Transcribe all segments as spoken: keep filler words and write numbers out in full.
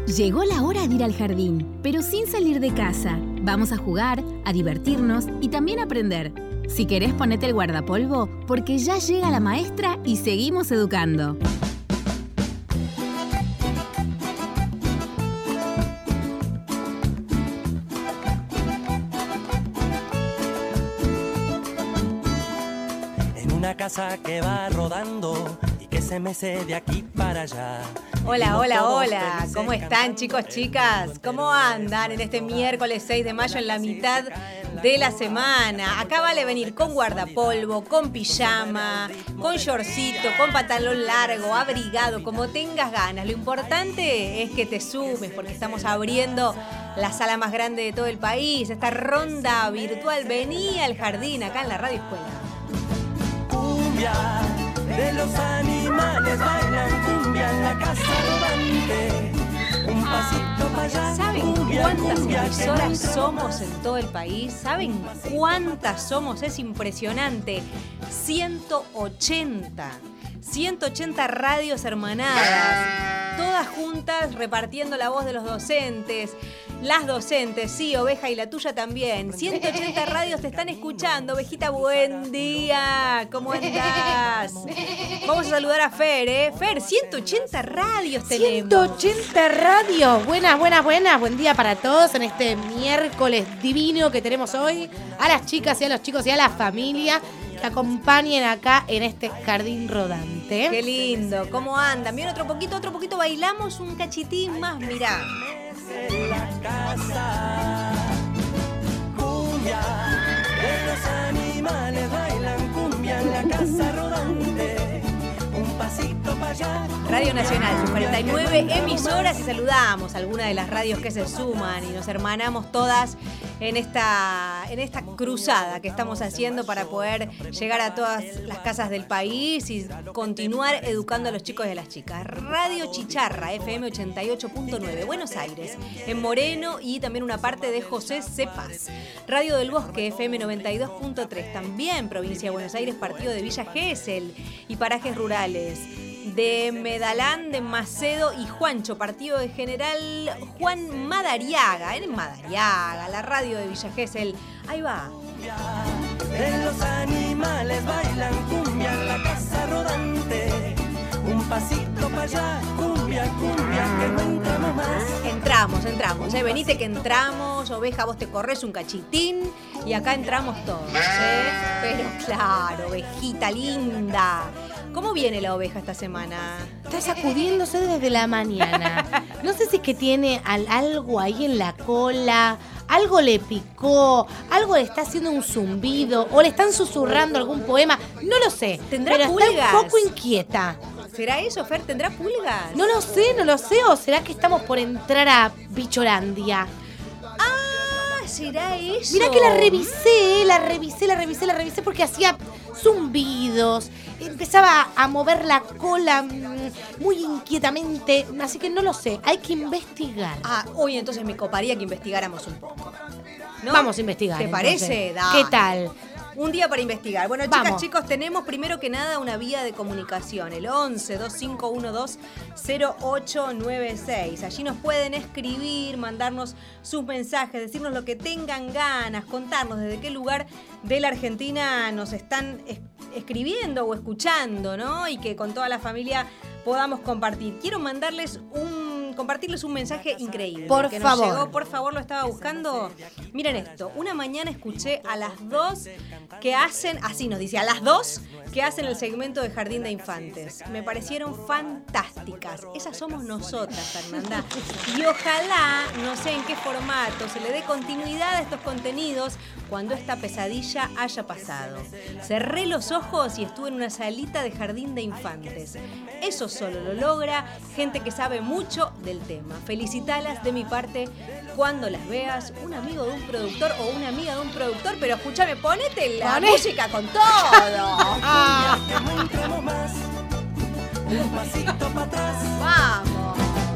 Llegó la hora de ir al jardín, pero sin salir de casa. Vamos a jugar, a divertirnos y también a aprender. Si querés, ponete el guardapolvo, porque ya llega la maestra y seguimos educando. En una casa que va rodando y que se mece de aquí para allá. Hola, hola, hola. ¿Cómo están, chicos, chicas? ¿Cómo andan en este miércoles seis de mayo en la mitad de la semana? Acá vale venir con guardapolvo, con pijama, con shortcito, con pantalón largo, abrigado, como tengas ganas. Lo importante es que te sumes porque estamos abriendo la sala más grande de todo el país, esta ronda virtual. Vení al jardín acá en la Radio Escuela. Cumbia de los animales bailan cumbia en la casa rodante. Un pasito para allá. ¿Saben cumbia, cuántas cumbia, emisoras somos en todo el país? ¿Saben cuántas somos? Es impresionante. ciento ochenta. ciento ochenta radios hermanadas. Todas juntas repartiendo la voz de los docentes. Las docentes, sí, Oveja, y la tuya también. ciento ochenta radios te están escuchando. Ovejita, buen día. ¿Cómo estás? Vamos a saludar a Fer, ¿eh? Fer, ciento ochenta radios tenemos. ciento ochenta radios. Buenas, buenas, buenas. Buen día para todos en este miércoles divino que tenemos hoy. A las chicas y a los chicos y a la familia que acompañen acá en este jardín rodante. Qué lindo. ¿Cómo andan? Bien, otro poquito, otro poquito. Bailamos un cachitín más, mirá. En la casa, cumbia de los animales bailan cumbia en la casa rodante. Un pasito para allá. Radio Nacional, sus cuarenta y nueve emisoras, y saludamos a algunas de las radios que se suman y nos hermanamos todas en esta, en esta cruzada que estamos haciendo para poder llegar a todas las casas del país y continuar educando a los chicos y a las chicas. Radio Chicharra, F M ochenta y ocho punto nueve, Buenos Aires, en Moreno y también una parte de José Cepas. Radio del Bosque, F M noventa y dos punto tres, también provincia de Buenos Aires, partido de Villa Gesell y parajes rurales. De Medalán, de Macedo y Juancho, partido de General Juan Madariaga, en Madariaga, la radio de Villa Gesell. Ahí va. De los animales bailan cumbia en la casa rodante. Un pasito para allá, cumbia, cumbia, que no entramos más. Entramos, entramos, ¿eh? Venite que entramos, Oveja, vos te corres un cachitín y acá entramos todos, ¿eh? Pero claro, ovejita linda. ¿Cómo viene la oveja esta semana? Está sacudiéndose desde la mañana. No sé si es que tiene al, algo ahí en la cola, algo le picó, algo le está haciendo un zumbido o le están susurrando algún poema. No lo sé, ¿Tendrá pero pulgas? Está un poco inquieta. ¿Será eso, Fer? ¿Tendrá pulgas? No lo sé, no lo sé. ¿O será que estamos por entrar a Bicholandia? Ah, ¿será eso? Mirá que la revisé, la revisé, la revisé, la revisé porque hacía zumbidos. Empezaba a mover la cola muy inquietamente, así que no lo sé, hay que investigar. Ah, hoy entonces me coparía que investigáramos un poco, ¿no? Vamos a investigar. ¿Te entonces. parece? Da. ¿Qué tal? Un día para investigar. Bueno, chicas, Vamos. chicos, tenemos primero que nada una vía de comunicación, el once, veinticinco doce, cero ocho nueve seis. Allí nos pueden escribir, mandarnos sus mensajes, decirnos lo que tengan ganas, contarnos desde qué lugar de la Argentina nos están es- escribiendo o escuchando, ¿no? Y que con toda la familia podamos compartir. Quiero mandarles un, compartirles un mensaje increíble. Por que favor. Nos llegó, por favor, lo estaba buscando. Miren esto, una mañana escuché a las dos que hacen, así nos dice, a las dos que hacen el segmento de Jardín de Infantes. Me parecieron fantásticas. Esas somos nosotras, Fernanda. Y ojalá, no sé en qué formato, se le dé continuidad a estos contenidos cuando esta pesadilla haya pasado. Cerré los ojos y estuve en una salita de Jardín de Infantes. Eso solo lo logra gente que sabe mucho del tema. Felicitalas de mi parte cuando las veas, un amigo de un productor o una amiga de un productor, pero escúchame, ponete la Poné. música con todo. Que no entramos más. Un pasito para atrás. Vamos.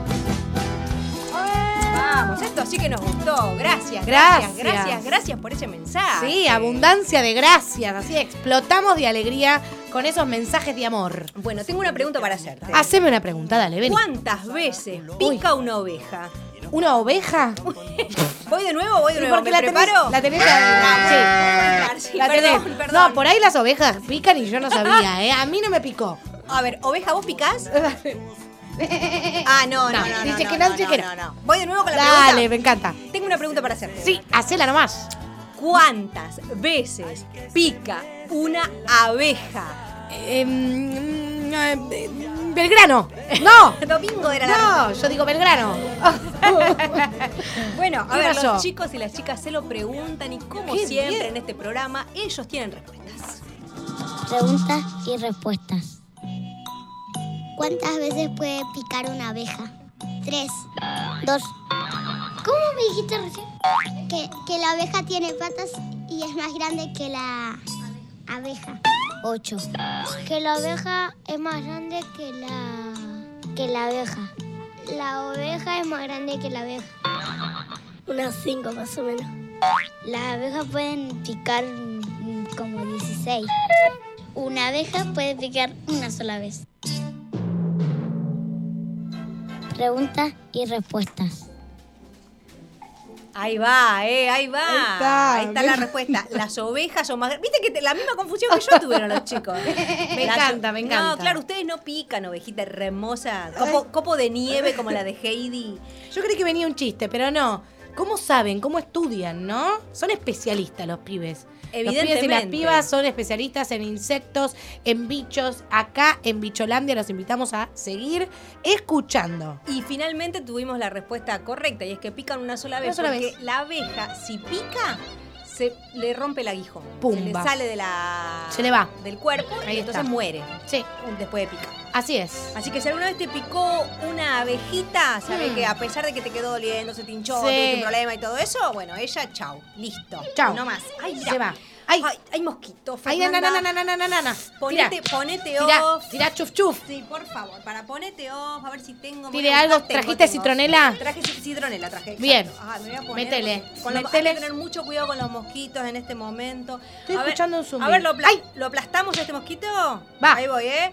Vamos, esto sí que nos gustó. Gracias, gracias, Gracias. gracias, gracias por ese mensaje. Sí, abundancia de gracias. Así explotamos de alegría con esos mensajes de amor. Bueno, tengo una pregunta para hacerte. Haceme una pregunta, dale, ven. ¿Cuántas veces pica una oveja? ¿Una oveja? ¿Voy de nuevo? ¿Voy de nuevo? Porque ¿Me la tenés, preparo? la tenés Ah, sí. sí, La perdón, tenés. perdón. No, por ahí las ovejas pican y yo no sabía, ¿eh? A mí no me picó. A ver, ¿oveja vos picás? Ah, no, no, No, no, no, dice no, que no, no, dice no, que no, no. no. Voy de nuevo con la Dale, pregunta. me encanta. Tengo una pregunta para hacerte. Sí, hacela nomás. ¿Cuántas veces pica una abeja? Eh, mm, eh, Belgrano. No. Domingo era la... No, yo digo Belgrano. Bueno, a ¿Qué ver, pasó? los chicos y las chicas se lo preguntan y como Qué siempre bien. en este programa, ellos tienen respuestas. Preguntas y respuestas. ¿Cuántas veces puede picar una abeja? Tres. Dos. ¿Cómo me dijiste recién? Que, que la abeja tiene patas y es más grande que la abeja. Ocho. Que la abeja es más grande que la... que la abeja. La oveja es más grande que la abeja. Unas cinco más o menos. Las abejas pueden picar mm, como dieciséis. Una abeja puede picar una sola vez. Preguntas y respuestas. Ahí va, eh, ahí va. Ahí está. Ahí está la respuesta. Las ovejas son más grandes. Viste que te- la misma confusión que yo tuvieron los chicos. Me Las- encanta, me encanta. No, claro, ustedes no pican, ovejita hermosa. Copo, copo de nieve como la de Heidi. Yo creí que venía un chiste, pero no. ¿Cómo saben? ¿Cómo estudian, no? Son especialistas los pibes. Los pibes y las Evidentemente. pibas son especialistas en insectos, en bichos. Acá en Bicholandia los invitamos a seguir escuchando. Y finalmente tuvimos la respuesta correcta, y es que pican una sola vez. Una sola porque vez. la abeja, si pica, se le rompe el aguijón. Pumba. Se le sale de la, Se le va. del cuerpo Ahí y entonces está. muere Sí, después de picar. así es. Así que si alguna vez te picó una abejita, sabes Mm. que a pesar de que te quedó doliendo, se te hinchó, Sí. tuviste un problema y todo eso, bueno, ella, chau, listo. Chau. No más. Ay, mira. Se va. Ay, Ay, hay mosquitos, ay, na, na, Fernanda. na, na, na, na, na, na. Ponete, Tira, ponete tira, off. tira, chuf, chuf. Sí, por favor, para ponete off, a ver si tengo. Tire voy a algo. buscar, tengo, ¿Trajiste tengo. citronela? Traje ci- citronela, traje. exacto. Bien. Ah, me voy a poner Métele, porque Con los, hay métele. que tener mucho cuidado con los mosquitos en este momento. Estoy a ver, escuchando un zumbido. A ver, ¿lo, apla- Ay. ¿lo aplastamos a este mosquito? Va. Ahí voy, ¿eh?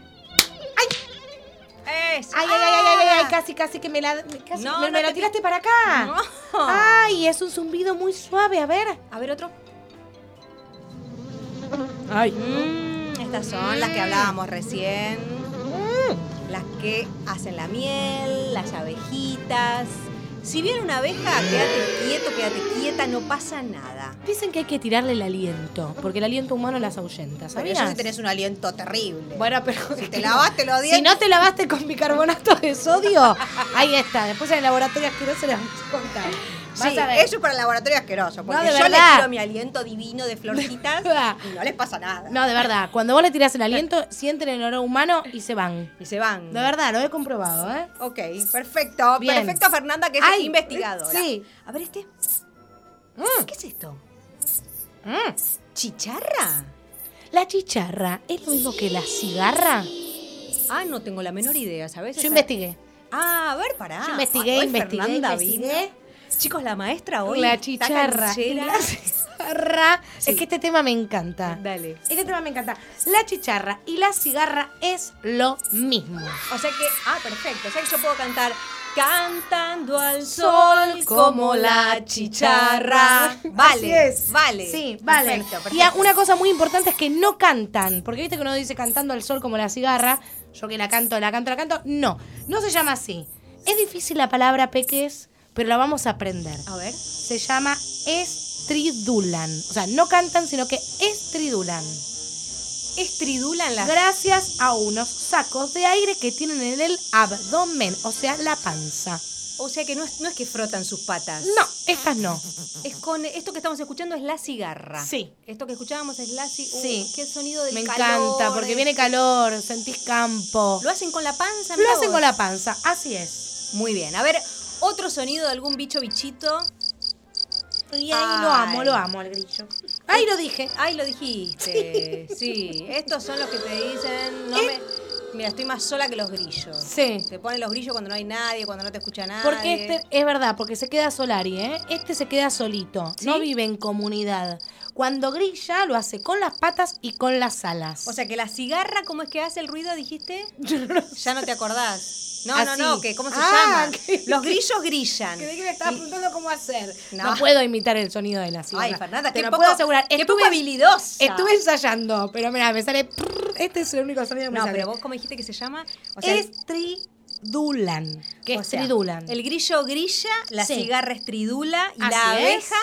¡Ay! ¡Eso! Ay, ay, ay, ay, ay, ay, ¡Ah! casi, casi que me la, me- casi, No, me, no me la te- tiraste para acá. No. Ay, es un zumbido muy suave, a ver. A ver, otro. Ay. Mm, estas son las que hablábamos recién. Las que hacen la miel, las abejitas. Si viene una abeja, quédate quieto, quédate quieta, no pasa nada. Dicen que hay que tirarle el aliento, porque el aliento humano las ahuyenta, Pero ¿sabías? eso si tenés un aliento terrible. Bueno, pero Si te lavaste los si dientes. no te lavaste con bicarbonato de sodio, ahí está. Después en el laboratorio asqueroso le vamos a contar. Vas Sí, a ver. eso es para el laboratorio asqueroso. Porque No, de yo verdad. le tiro mi aliento divino de florcitas y no les pasa nada. No, de verdad. Cuando vos le tirás el aliento, sienten el olor humano y se van. Y se van. De verdad, lo he comprobado, ¿eh? Ok, perfecto. Bien. Perfecto, Fernanda, que es Ay, investigadora. sí. A ver este. Mm. ¿Qué es esto? Mm. ¿Chicharra? La chicharra es lo mismo que la cigarra. Ah, no tengo la menor idea, ¿sabes? Yo Esa- investigué. Ah, a ver, pará. Yo investigué, Ay, hoy investigué, Fernanda investigué. vino. Chicos, la maestra hoy La está chicharra. canchera. La cigarra. Sí. Es que este tema me encanta. Dale. Este tema me encanta. La chicharra y la cigarra es lo mismo. O sea que, ah, perfecto. O sea que yo puedo cantar cantando al sol como la chicharra. Vale, Así es. vale. Sí, vale. Perfecto, perfecto. Y a- una cosa muy importante es que no cantan. Porque viste que uno dice cantando al sol como la cigarra. Yo que la canto, la canto, la canto. No, no se llama así. Es difícil la palabra, peques, pero la vamos a aprender. A ver. Se llama estridulan. O sea, no cantan, sino que estridulan. Estridulan las... Gracias a unos sacos de aire que tienen en el abdomen, o sea, la panza. O sea que no es, no es que frotan sus patas. No, estas no. Es con esto que estamos escuchando es la cigarra. Sí. Esto que escuchábamos es la cigarra. Sí. Qué sonido del Me calor. encanta, porque viene calor, sentís campo. ¿Lo hacen con la panza? Lo Mirá hacen vos. con la panza, así es. Muy bien. A ver, otro sonido de algún bicho bichito. Y ahí lo Ay. amo, lo amo al grillo. Ahí lo dije. Ay, lo dijiste. Sí. Estos son los que te dicen. No me, Mira, estoy más sola que los grillos. Sí. Te ponen los grillos cuando no hay nadie, cuando no te escucha nadie. Porque este, es verdad, porque se queda Solari, ¿eh? Este se queda solito, ¿Sí? no vive en comunidad. Cuando grilla, lo hace con las patas y con las alas. O sea, que la cigarra, ¿cómo es que hace el ruido, dijiste? Ya no te acordás. No, Así. no, no, que ¿cómo se Ah, llama? que- Los grillos grillan. Creí que me estaba Y- preguntando cómo hacer. No. No. puedo imitar el sonido de la cigarra. Ay, Fernanda, te qué lo poco, puedo asegurar. qué Estuve, poco habilidosa. estuve ensayando, pero mira, me sale... prrr, este es el único sonido que me No, sale. pero vos, ¿cómo dijiste que se llama? O sea, Estridulan. ¿Qué o es sea, tridulan? el grillo grilla, la Sí. cigarra estridula y Así la es. abeja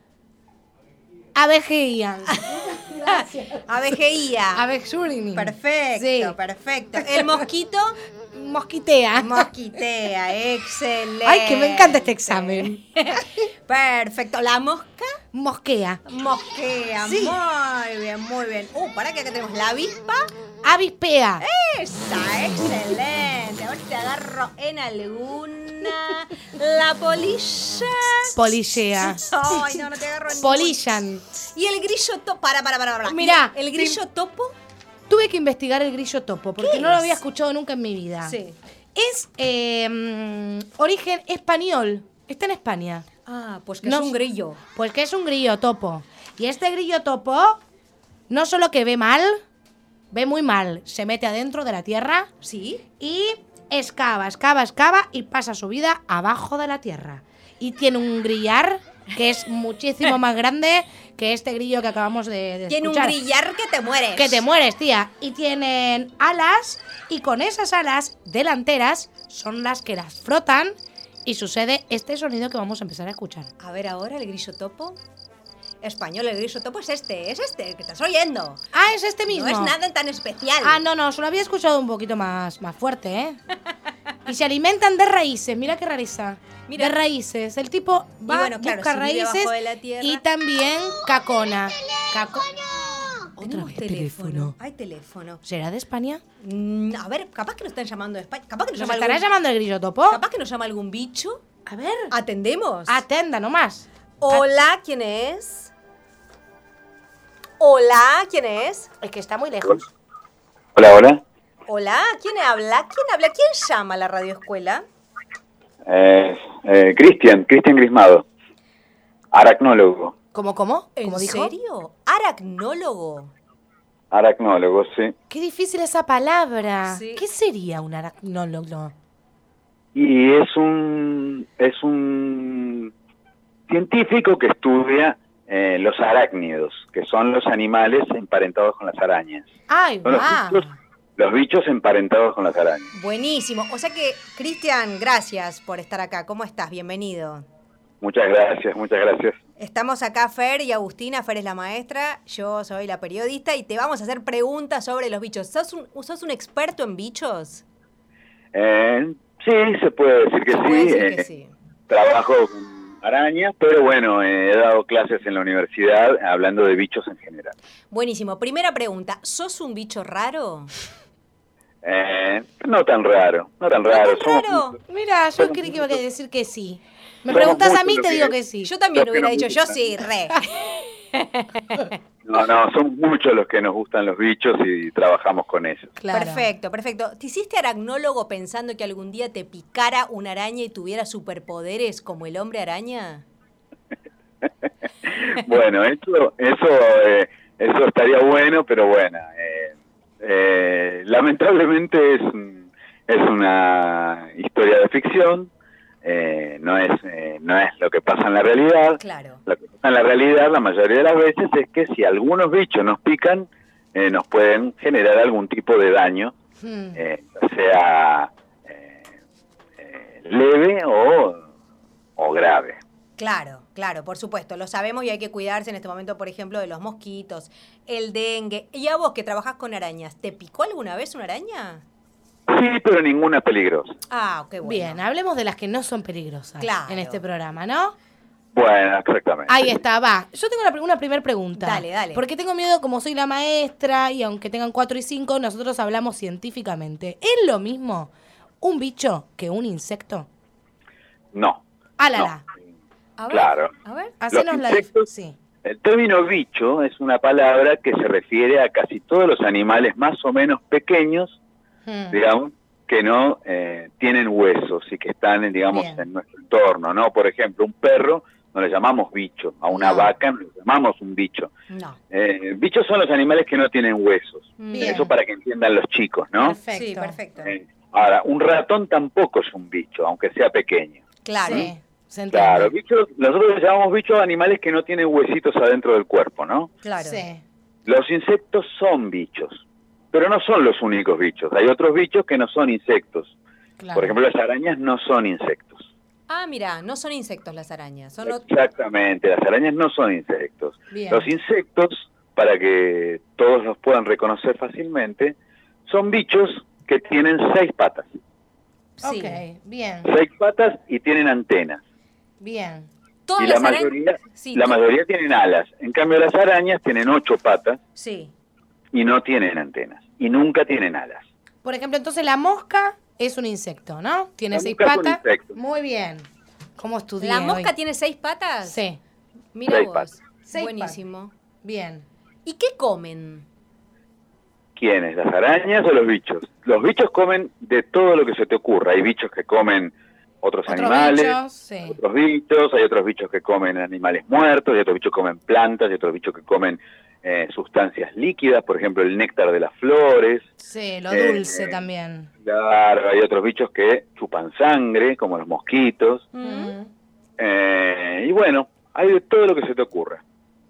Abejeían. abejeía. Abejurini. Perfecto, Sí. perfecto. El mosquito Mosquitea. mosquitea, excelente. Ay, que me encanta este examen. Perfecto. La mosca Mosquea. mosquea. Sí. Muy bien, muy bien. Uh, para que acá tenemos la avispa. Avispea. Esa, excelente. A ver si te agarro en alguna. La polilla. Polillea. Ay, no, no te agarro en Polillan. Y el grillo topo. Para, para, para, para. Mirá, ¿Y el grillo topo? Tuve que investigar el grillo topo porque ¿Qué no lo es? había escuchado nunca en mi vida. Sí. Es eh, mm, origen español. Está en España. Ah, pues que No es un s- grillo. Pues que es un grillo topo. Y este grillo topo no solo que ve mal, ve muy mal. Se mete adentro de la tierra ¿Sí? y excava, excava, excava y pasa su vida abajo de la tierra. Y tiene un grillar que es muchísimo más grande que este grillo que acabamos de, de Tiene un escuchar. grillar que te mueres. Que te mueres, tía. Y tienen alas y con esas alas delanteras son las que las frotan y sucede este sonido que vamos a empezar a escuchar. A ver ahora el grillo topo. Español, el grillo topo es este, es este, que estás oyendo. Ah, es este mismo. No es nada tan especial. Ah, no, no, se lo había escuchado un poquito más, más fuerte, ¿eh? Y se alimentan de raíces, mira qué rareza. Mira. De raíces. El tipo Y va, bueno, claro, busca si vive raíces abajo de la tierra. y también cacona. Caco- Otra Tenemos vez teléfono. teléfono. Hay teléfono. ¿Será de España? Mm, a ver, capaz que nos están llamando de España. Capaz que nos, ¿Nos llama estará algún... llamando el grillo topo? Capaz que nos llama algún bicho. A ver. Atendemos. Atenda nomás. Hola, ¿quién es? Hola, ¿quién es? Es que está muy lejos. Hola, hola. Hola, ¿quién habla? ¿Quién habla? ¿Quién llama a la radioescuela? Eh, eh, Cristian, Cristian Grismado, aracnólogo. ¿Cómo, cómo? ¿En ¿Cómo dijo? serio? ¿Aracnólogo? Aracnólogo, sí. Qué difícil esa palabra. Sí. ¿Qué sería un aracnólogo? Y es un es un científico que estudia eh, los arácnidos, que son los animales emparentados con las arañas. ¡Ay, Son los va! bichos, los bichos emparentados con las arañas. Buenísimo. O sea que, Cristian, gracias por estar acá. ¿Cómo estás? Bienvenido. Muchas gracias, muchas gracias. Estamos acá Fer y Agustina. Fer es la maestra, yo soy la periodista y te vamos a hacer preguntas sobre los bichos. ¿Sos un, sos un experto en bichos? Eh, sí, se puede decir que Se sí. puede decir eh, que sí. Trabajo con arañas, pero bueno, eh, he dado clases en la universidad hablando de bichos en general. Buenísimo. Primera pregunta. ¿Sos un bicho raro? Eh, no tan raro, no tan ¿No raro. tan Somos raro? muchos. Mira, yo Somos creí que iba a muchos. decir que sí. Me Somos preguntas a muchos mí, los te que- digo que sí. Yo también Los que hubiera nos dicho, yo gustan. sí, re. No, no, somos muchos los que nos gustan los bichos y trabajamos con ellos. Claro. Perfecto, perfecto. ¿Te hiciste aracnólogo pensando que algún día te picara una araña y tuviera superpoderes como el hombre araña? Bueno, eso, eso, eh, eso estaría bueno, pero bueno, eh, eh, lamentablemente es, un- es una historia de ficción, eh, no es, eh, no es lo que pasa en la realidad. Claro. Lo que pasa en la realidad, la mayoría de las veces, es que si algunos bichos nos pican, eh, nos pueden generar algún tipo de daño, Hmm. eh, ya sea eh, eh, leve o, o grave. Claro, claro, por supuesto, lo sabemos y hay que cuidarse en este momento, por ejemplo, de los mosquitos, el dengue. Y a vos que trabajás con arañas, ¿te picó alguna vez una araña? Sí, pero ninguna peligrosa. Ah, qué bueno. Bien, hablemos de las que no son peligrosas Claro. en este programa, ¿no? Bueno, exactamente. Ahí está, va. Yo tengo una, una primera pregunta. Dale, dale. Porque tengo miedo, como soy la maestra, y aunque tengan cuatro y cinco, nosotros hablamos científicamente. ¿Es lo mismo un bicho que un insecto? No. Álala. A ver, Claro. A ver. Hacenos la insectos- Sí. El término bicho es una palabra que se refiere a casi todos los animales más o menos pequeños Hmm. digamos, que no eh, tienen huesos y que están, digamos, Bien. en nuestro entorno, ¿no? Por ejemplo, un perro no le llamamos bicho, a una No. vaca no le llamamos un bicho. No. Eh, bichos son los animales que no tienen huesos. Bien. Eso para que entiendan los chicos, ¿no? Perfecto. Sí, perfecto. Eh, ahora, un ratón tampoco es un bicho, aunque sea pequeño. Claro. Sí, se entiende. Claro, bichos, nosotros le llamamos bichos a animales que no tienen huesitos adentro del cuerpo, ¿no? Claro. Sí. Los insectos son bichos, pero no son los únicos bichos. Hay otros bichos que no son insectos. Claro. Por ejemplo, las arañas no son insectos. Ah, mira, no son insectos las arañas. Son ot- Exactamente, las arañas no son insectos. Bien. Los insectos, para que todos los puedan reconocer fácilmente, son bichos que tienen seis patas. sí. Ok, bien, Seis patas y tienen antenas. bien. Todas Y la las arañas. mayoría, Sí, la to- mayoría tienen alas. En cambio, las arañas tienen ocho patas Sí. y no tienen antenas. Y nunca tienen alas. Por ejemplo, entonces la mosca es un insecto, ¿no? Tiene La seis mosca es un patas. insecto. Muy bien. ¿Cómo estudié ¿La mosca hoy? tiene seis patas? Sí, Mira Seis vos. patas. Seis Buenísimo. bien. ¿Y qué comen? ¿Quiénes? ¿Las arañas o los bichos? Los bichos comen de todo lo que se te ocurra. Hay bichos que comen otros, Otros animales, bichos, sí. otros bichos, hay otros bichos que comen animales muertos, hay otros bichos que comen plantas, hay otros bichos que comen eh, sustancias líquidas, por ejemplo el néctar de las flores. Sí, lo Eh, dulce eh, también. Claro, hay otros bichos que chupan sangre, como los mosquitos. Mm. Eh, y bueno, hay de todo lo que se te ocurra.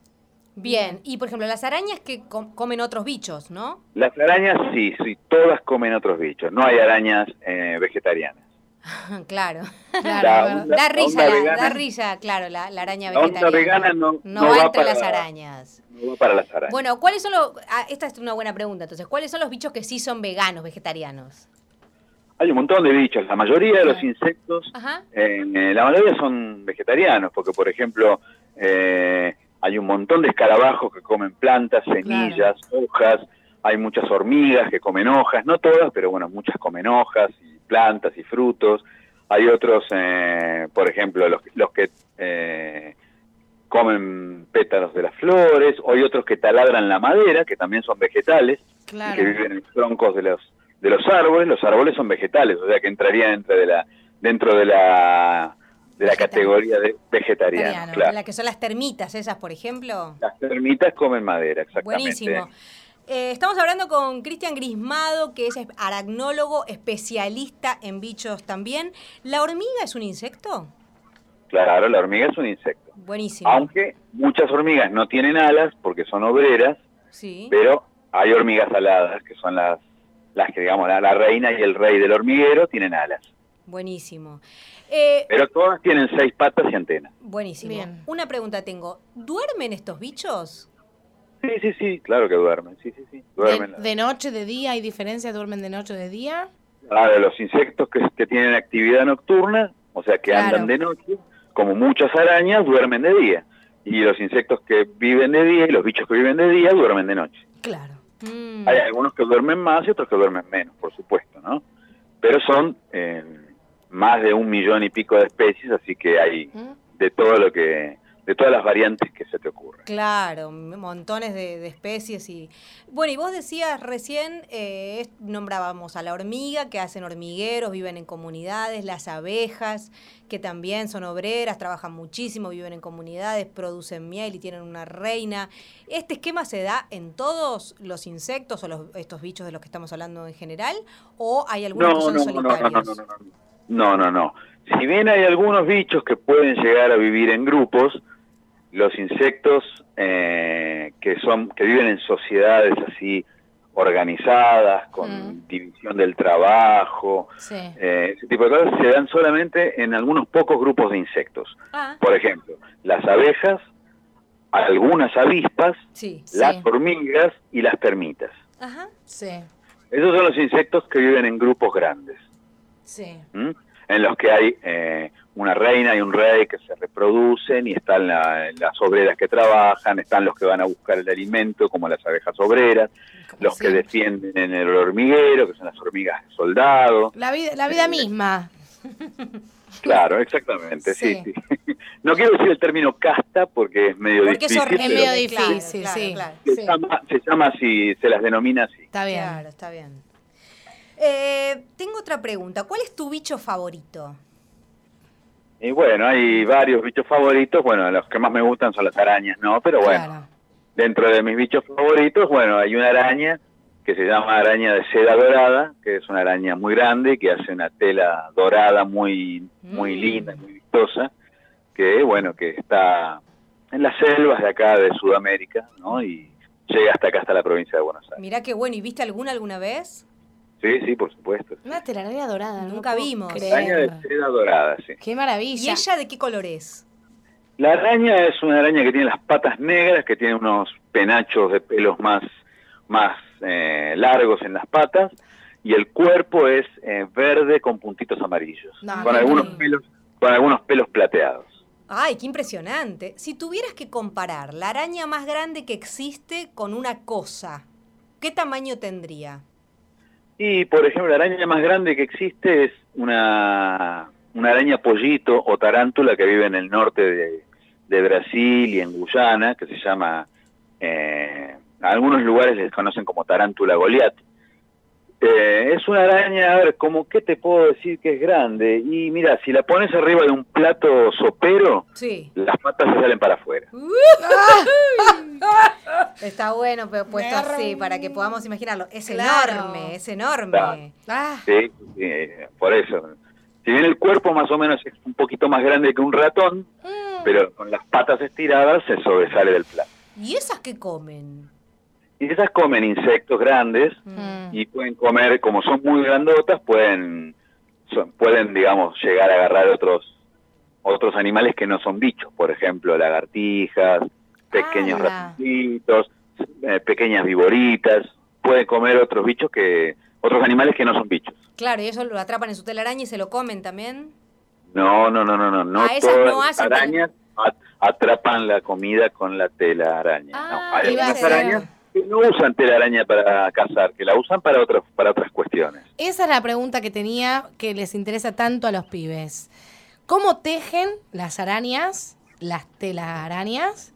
Bien. Y por ejemplo, las arañas que com- comen otros bichos, ¿no? Las arañas sí, sí, todas comen otros bichos. No hay arañas eh, vegetarianas. Claro. Claro, La- ¿verdad? la- Da la risa, onda la, vegana- da risa, claro, la, la araña La onda vegetariana. vegana no, No no va va entre para las arañas. No va para las arañas. Bueno, ¿cuáles son los...? Ah, esta es una buena pregunta, entonces. ¿Cuáles son los bichos que sí son veganos, vegetarianos? Hay un montón de bichos. La mayoría de los insectos, Ajá. eh, eh, la mayoría son vegetarianos, porque por ejemplo eh, hay un montón de escarabajos que comen plantas, semillas, hojas. Hay muchas hormigas que comen hojas, no todas, pero bueno, muchas comen hojas y plantas y frutos. Hay otros, eh, por ejemplo, los, los que eh, comen pétalos de las flores, o hay otros que taladran la madera, que también son vegetales, y Claro. que viven en los troncos de los de los árboles. Los árboles son vegetales, o sea que entrarían dentro de la dentro de la de la Vegetal. categoría de vegetariano. Vegetariano, Claro. La que son las termitas esas, por ejemplo. Las termitas comen madera, exactamente. Buenísimo. Eh, estamos hablando con Cristian Grismado, que es aracnólogo, especialista en bichos también. ¿La hormiga es un insecto? Claro, la hormiga es un insecto. Buenísimo. Aunque muchas hormigas no tienen alas porque son obreras, Sí. pero hay hormigas aladas, que son las, las que, digamos, la, la reina y el rey del hormiguero tienen alas. Buenísimo. Eh, Pero todas tienen seis patas y antenas. buenísimo. Bien. Una pregunta tengo. ¿Duermen estos bichos? Sí, sí, sí, claro que duermen, sí, sí, sí, duermen. De, de noche, de día, ¿hay diferencia? ¿Duermen de noche o de día? Claro, los insectos que, que tienen actividad nocturna, o sea, que Claro. andan de noche, como muchas arañas, duermen de día. Y los insectos que viven de día y los bichos que viven de día duermen de noche. Claro. Mm. Hay algunos que duermen más y otros que duermen menos, por supuesto, ¿no? Pero son eh, más de un millón y pico de especies, así que hay ¿Mm? de todo lo que, de todas las variantes que se te ocurran. Claro, m- montones de, de especies y... Bueno, y vos decías recién, eh, es- nombrábamos a la hormiga, que hacen hormigueros, viven en comunidades, las abejas, que también son obreras, trabajan muchísimo, viven en comunidades, producen miel y tienen una reina. ¿Este esquema se da en todos los insectos o los, estos bichos de los que estamos hablando en general? ¿O hay algunos que son no, no, no, solitarios? no, no, no, no, no, no, no. Si bien hay algunos bichos que pueden llegar a vivir en grupos, los insectos eh, que son que viven en sociedades así organizadas, con Mm. división del trabajo, Sí. eh, ese tipo de cosas se dan solamente en algunos pocos grupos de insectos. Ah, Por ejemplo, las abejas, algunas avispas, sí. Sí. las hormigas y las termitas. Ajá. Sí. Esos son los insectos que viven en grupos grandes. Sí. ¿m? En los que hay eh, una reina y un rey que se reproducen y están la- las obreras que trabajan, están los que van a buscar el alimento como las abejas obreras, Como los que siempre. defienden en el hormiguero, que son las hormigas soldado. La vida, la vida Eh, misma. Claro, exactamente, sí, Sí. sí. No quiero decir el término casta porque es medio Porque es difícil. horrible. Es pero medio claro, difícil, claro, sí. claro. se, Sí. llama, se llama así, se las denomina así. Está bien. Claro, está bien. Eh, tengo otra pregunta. ¿Cuál es tu bicho favorito? Y bueno, hay varios bichos favoritos. Bueno, los que más me gustan son las arañas, ¿no? Pero bueno, Claro. dentro de mis bichos favoritos, bueno, hay una araña que se llama araña de seda dorada, que es una araña muy grande, que hace una tela dorada muy, muy Mm. linda, muy vistosa, que bueno, que está en las selvas de acá de Sudamérica, ¿no? Y llega hasta acá, hasta la provincia de Buenos Aires. Mirá qué bueno. ¿Y viste alguna alguna vez? Sí, sí, por supuesto. Una telaraña dorada. no Nunca puedo vimos. creer. Araña de seda dorada, sí. Qué ¿Y maravilla. ella de qué color es? La araña es una araña que tiene las patas negras, que tiene unos penachos de pelos más, más eh, largos en las patas, y el cuerpo es eh, verde con puntitos amarillos, No, con qué algunos lindo. pelos, con algunos pelos plateados. Ay, qué impresionante. Si tuvieras que comparar la araña más grande que existe con una cosa, ¿qué tamaño tendría? Y, por ejemplo, la araña más grande que existe es una, una araña pollito o tarántula que vive en el norte de, de Brasil y en Guyana, que se llama, eh, a algunos lugares les conocen como tarántula Goliat. Eh, es una araña, a ver, como qué te puedo decir que es grande. Y mira, si la pones arriba de un plato sopero, Sí. las patas se salen para afuera. Está bueno pero puesto Me agarra así un- para que podamos imaginarlo. Es Claro. enorme, es enorme. Claro. Ah, Sí, sí, eh, por eso. Si bien el cuerpo más o menos es un poquito más grande que un ratón, mm. pero con las patas estiradas se sobresale del plato. ¿Y esas qué comen? Y esas comen insectos grandes Mm. y pueden comer, como son muy grandotas, pueden, son- pueden digamos, llegar a agarrar otros otros animales que no son bichos, por ejemplo, lagartijas, pequeños ¡Hala! ratoncitos, eh, pequeñas viboritas, pueden comer otros bichos que, otros animales que no son bichos. Claro, y ellos lo atrapan en su telaraña y se lo comen también. No, no, no, no, no, no Ah, esas todas no las hacen- arañas at- atrapan la comida con la telaraña. Ah, no, hay iba a algunas ser. arañas que no usan telaraña para cazar, que la usan para otras para otras cuestiones. Esa es la pregunta que tenía que les interesa tanto a los pibes. ¿Cómo tejen las arañas, las telarañas?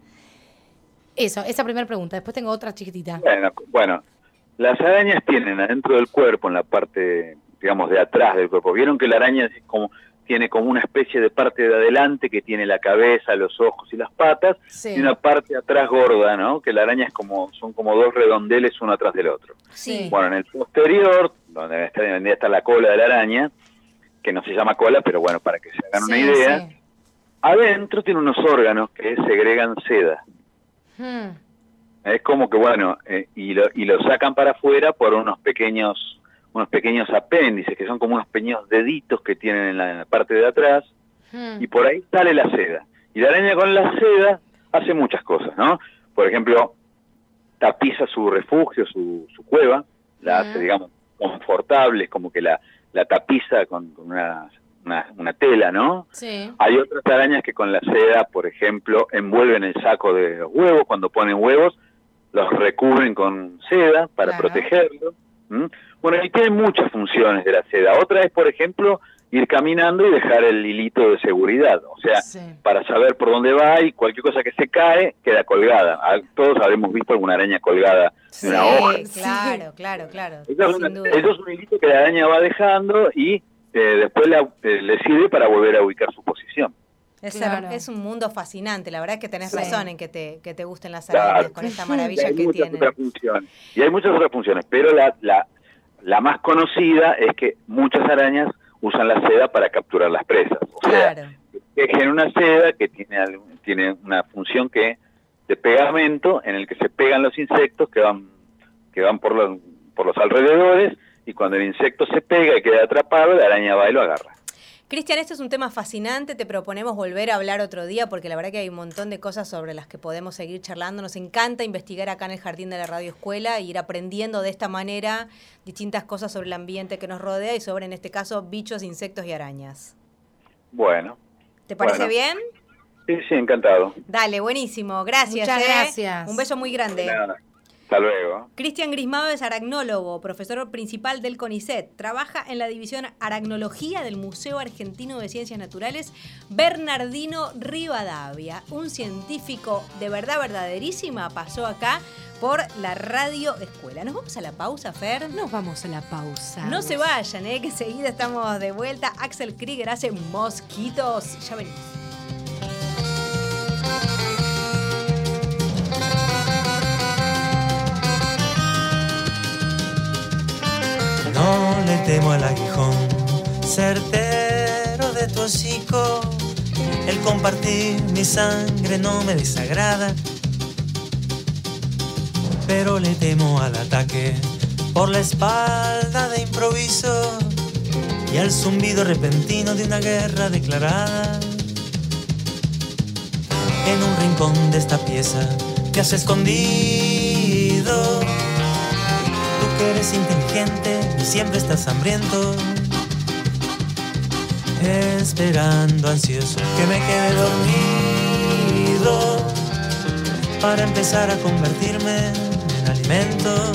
Eso, esa primera pregunta. Después tengo otra chiquitita. Bueno, bueno, las arañas tienen adentro del cuerpo, en la parte, digamos, de atrás del cuerpo. Vieron que la araña es como, tiene como una especie de parte de adelante que tiene la cabeza, los ojos y las patas, Sí. y una parte atrás gorda, ¿no? Que la araña es como, son como dos redondeles uno atrás del otro. Sí. Bueno, en el posterior, donde está, donde está la cola de la araña, que no se llama cola, pero bueno, para que se hagan una Sí, idea, sí. adentro tiene unos órganos que segregan seda. Mm. Es como que, bueno, eh, y, lo, y lo sacan para afuera por unos pequeños unos pequeños apéndices, que son como unos pequeños deditos que tienen en la, en la parte de atrás, Mm. y por ahí sale la seda. Y la araña con la seda hace muchas cosas, ¿no? Por ejemplo, tapiza su refugio, su, su cueva, la hace, Ujú. digamos, confortable, es como que la, la tapiza con, con una, una, una tela, ¿no? Sí. Hay otras arañas que con la seda, por ejemplo, envuelven el saco de los huevos, cuando ponen huevos, los recubren con seda para Claro. protegerlo. ¿Mm? Bueno, y tiene muchas funciones de la seda. Otra es, por ejemplo, ir caminando y dejar el hilito de seguridad. O sea, Sí. para saber por dónde va y cualquier cosa que se cae, queda colgada. Ah, todos habremos visto alguna araña colgada de una hoja. Sí, claro, claro, claro. Eso es, una- Sin duda. eso es un hilito que la araña va dejando y eh, después la- eh, le sirve para volver a ubicar su posición. Es, Claro. es un mundo fascinante, la verdad es que tenés Sí. razón en que te, que te gusten las Claro. arañas con esta Y maravilla hay que muchas tienen. otras funciones. Y hay muchas otras funciones, pero la, la, la más conocida es que muchas arañas usan la seda para capturar las presas. O sea, Claro. tejen una seda que tiene, algún- tiene una función que de pegamento en el que se pegan los insectos que van que van por los, por los alrededores, y cuando el insecto se pega y queda atrapado, la araña va y lo agarra. Cristian, este es un tema fascinante, te proponemos volver a hablar otro día porque la verdad que hay un montón de cosas sobre las que podemos seguir charlando. Nos encanta investigar acá en el Jardín de la Radio Escuela e ir aprendiendo de esta manera distintas cosas sobre el ambiente que nos rodea y sobre, en este caso, bichos, insectos y arañas. Bueno. ¿Te parece Bueno. bien? Sí, sí, encantado. Dale, buenísimo. Gracias. Muchas ¿eh? gracias. Un beso muy grande. Nada. Hasta luego. Cristian Grismado es aracnólogo, profesor principal del CONICET. Trabaja en la división Aracnología del Museo Argentino de Ciencias Naturales Bernardino Rivadavia. Un científico de verdad verdaderísima pasó acá por la radio escuela. ¿Nos vamos a la pausa, Fer? Nos vamos a la pausa. No se vayan, ¿eh? Que enseguida estamos de vuelta. Axel Krieger hace Mosquitos. Ya venimos. No le temo al aguijón certero de tu hocico. El compartir mi sangre no me desagrada, pero le temo al ataque por la espalda de improviso y al zumbido repentino de una guerra declarada. En un rincón de esta pieza te has escondido. Tú que eres inteligente y siempre estás hambriento, esperando ansioso que me quede dormido para empezar a convertirme en alimento.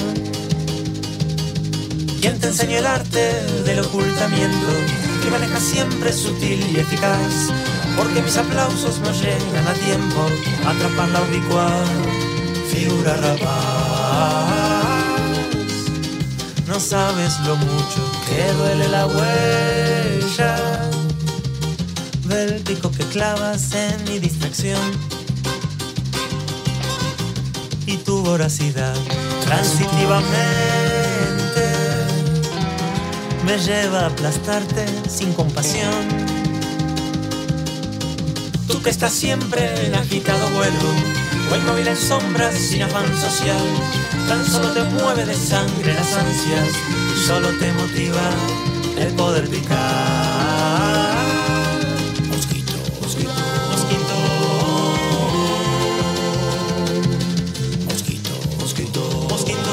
¿Quién te enseñó el arte del ocultamiento que maneja siempre sutil y eficaz? Porque mis aplausos no llegan a tiempo a atrapar la ubicua figura rapaz. No sabes lo mucho que duele la huella del pico que clavas en mi distracción y tu voracidad transitivamente me lleva a aplastarte sin compasión. Tú que estás siempre en agitado vuelo o inmóvil en sombras sin afán social, tan solo te mueve de sangre las ansias y solo te motiva el poder picar. Mosquito, mosquito, mosquito, mosquito, mosquito, mosquito.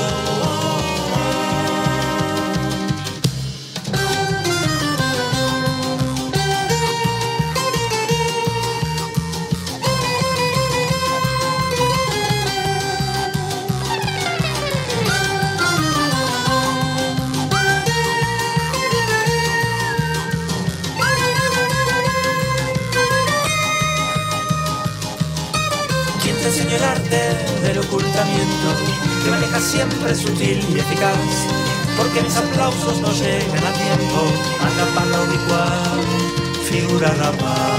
El arte del ocultamiento que maneja siempre sutil y eficaz, porque mis aplausos no llegan a tiempo a tapar la ubicua figura rapaz.